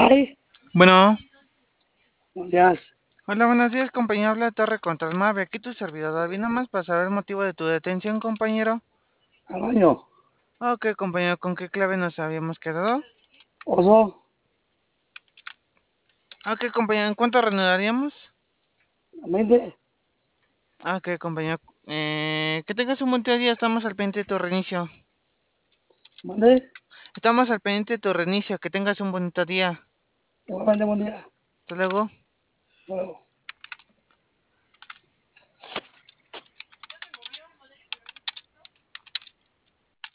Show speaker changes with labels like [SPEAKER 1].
[SPEAKER 1] Ay,
[SPEAKER 2] Bueno,
[SPEAKER 1] buenos días.
[SPEAKER 2] hola, buenos días, compañero. Habla Torre contra el Mave. Aquí tu servidor David, nomás para saber el motivo de tu detención, compañero.
[SPEAKER 1] Al baño.
[SPEAKER 2] Ok, compañero, ¿con qué clave nos habíamos quedado?
[SPEAKER 1] Oso.
[SPEAKER 2] Ok, compañero, ¿en cuánto reanudaríamos?
[SPEAKER 1] 20.
[SPEAKER 2] Ok, compañero. Que tengas un buen día, estamos al pendiente de tu reinicio.
[SPEAKER 1] Mande.
[SPEAKER 2] Estamos al pendiente de tu reinicio, que tengas un bonito día.
[SPEAKER 1] Igualmente, buen día.
[SPEAKER 2] Hasta luego.
[SPEAKER 1] Hasta luego.